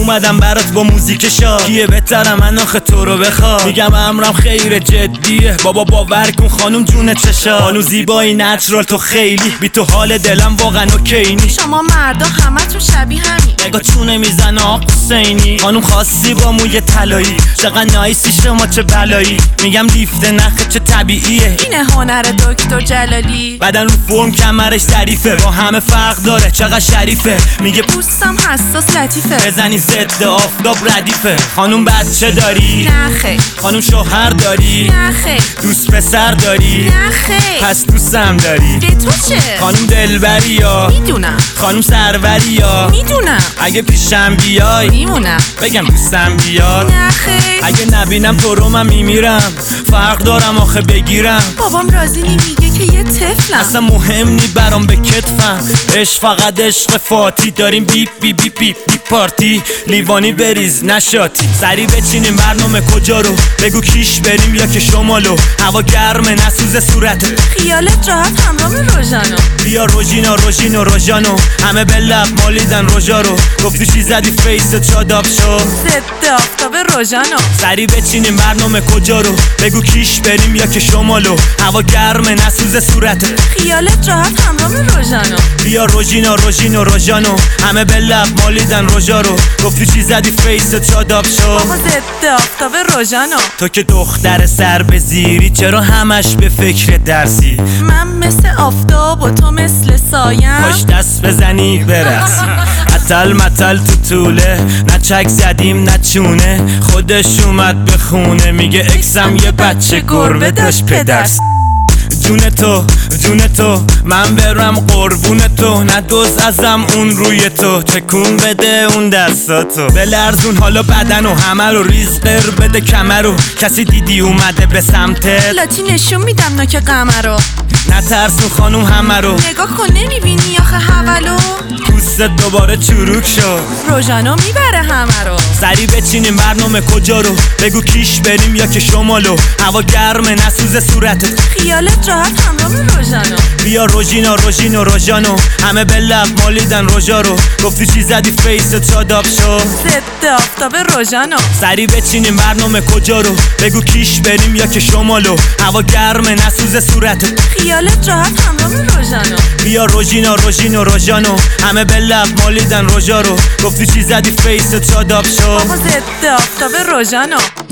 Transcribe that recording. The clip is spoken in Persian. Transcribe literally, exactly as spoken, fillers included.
اومدم برات با موزیک شاد. کیه بهترم من آخه تو رو بخواد؟ میگم امرم خیر جدیه بابا باور کن خانوم جون چشا. خانوم زیبایی نچرال تو خیلی بی تو حال دلم واقعا اوکی نی. شما مردا همتون شبیه همین. نگاه چونه میزنه آق حسینی. خانوم خاصی با موی طلایی چقدر نایسی شما چه بلایی. میگم لیفت نخه چه طبیعیه. اینه هنر دکتر جلالی. بدن رو فرم کمرش ظریفه با همه فرق داره چقدر شریفه. میگه پوستم حساس لطیفه بزنی ضد آفتاب ردیفه. خانوم بچه داری؟ نه خیر. خانوم شوهر داری؟ نه خیر. دوست پسر داری؟ نه خیر. پس دوستم داری؟ به تو چه؟ خانوم دلبری یا؟ میدونم. خانوم سروری یا؟ میدونم. اگه پیشم بیای میمونم. بگم دوستم بیاد؟ نه خیر. اگه نبینم تو رو من میمیرم. فرق دارم آخه بگیرم. بابام راضی نمیگه که یه طفلم. اصلا مهم نی برام به کتفم. عشق فقط عشق فاتی. داریم بیپ بیپ بیپ بیپ بی پارتی. لیوانی بریز نشاتی. سری بچینیم برنامه کجا رو؟ بگو کیش بریم یا که شمالو. هوا گرمه نسوز صورته. خیالت راحت همراه روژانو. بیا روژینا روژینو روژانو. همه به لب مالیدن روژا رو. گفتی چی زدی فیست شاداب شو. ضد آفتاب روژانو. سری بچینیم برنامه کجا رو؟ بگو کیش بریم یا که شمالو. هوا گرمه نسوز صورته. خیالت راحت همراه روژانو. بیا روژینا روژینو روژانو. همه به لب مالیدن روژا رو. گفتی چی زدی فیست شاداب شو. بابا ضد آفتاب روژانو. تو که دختر سر به زیری چرا همش به فکر درسی؟ من مثل آفتاب و تو مثل سایم. پاش دست بزنی برسی. اتل متل تو طوله نه چک زدیم نه چونه. خودش اومد به خونه میگه اکسم یه بچه گربه داشت پدرس. جون تو جون تو من برم قربون تو. نه دوز ازم اون روی تو. تکون بده اون دستاتو. بلرزون حالا بدن و همه رو ریز قر بده کمر رو. کسی دیدی اومده به سمتت؟ لاتی نشون میدم نوک قمر رو. نترسون خانوم همه رو. نگاه کن نمیبینی آخه حولو. پوست دوباره چروک شد. روژانو میبره همه رو. سری بچینیم برنامه کجا رو؟ بگو کیش بریم یا که شمالو. هوا گرمه نسوز صورتت. خیالت راحت همراه روژانو. بیا روژینا روژینو روژانو. همه به لب مالیدن روژا رو. گفتی چی زدی فیست شاداب شو. ضد آفتاب روژانو. سری بچینیم برنامه کجا رو؟ بگو کیش بریم یا که شمالو. هوا گرمه نسوز صورتت. خیالت راحت همراه روژانو. بیا روژینا روژینو روژانو. همه به لب مالیدن روژا رو. گفتی چی زدی فیست شاداب شو. بابا ضد آفتاب روژانو.